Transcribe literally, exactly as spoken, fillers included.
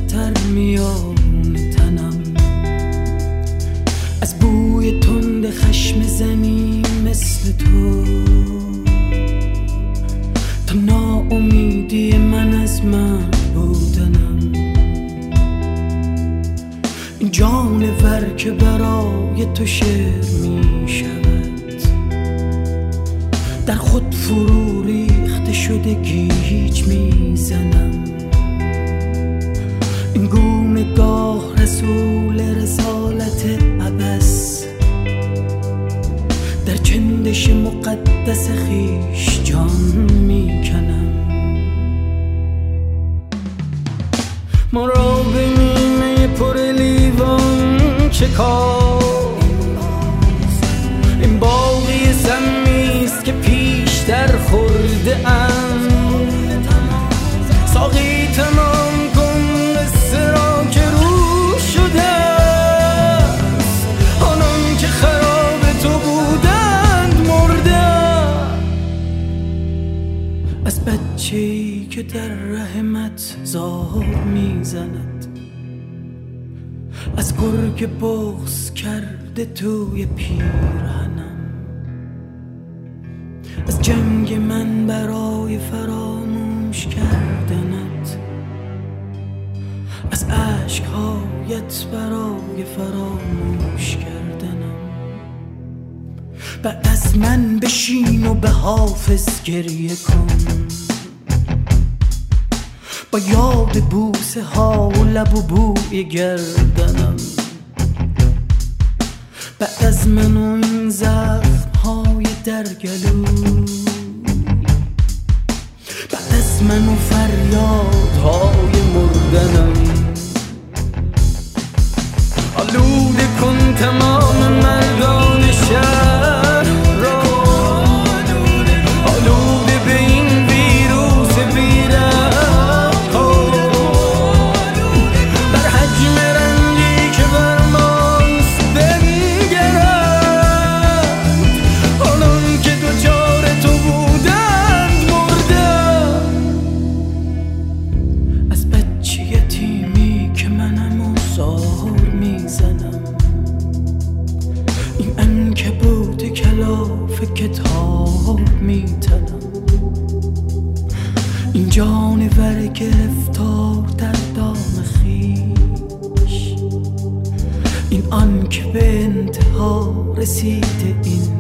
خطر میان تنم، از بوی تند خشم زنی مثل تو، تا ناامیدی من از من بودنم. این جانور که برای تو شعر می شود، در خود فرو ریخته شده گیج می زنم. این گونه گاه رسول رسالت عبس، در چندش مقدس خیش جان می کنم. ما را به نیمه پر لیوان چه کار، این باقی سمیست که پیشتر خورده ام. ساقی تمام کن قصه را که روح شده است، آنان که خراب تو بودند مردند. از بچه‌ای که در رحمت زار میزند، از گرگ بغض کرده توی پیرهنم، از جنگ من برای فراموش کردنت، از عشقهایت برای فراموش کردنم. بعد از من بشین و به حافظ گریه کن، با یاد بوسه ها و لب و بوی گردنم. بعد از من و این زخم های در گلو، بعد از من و فریاد های مردنم. آلوده کن تمام مردان شهر را، آلوده به این ویروس بی‌رحم ها، در حجم رنگی که بر ماست بنگرند، آنان که دوچار تو بودند مردند. از بچه یتیمی که منم و زار میزنم، این عنکبوت کلاف کتاب میتنم، این جانور گرفتار در دام خویش، این آن که به انتها رسیده این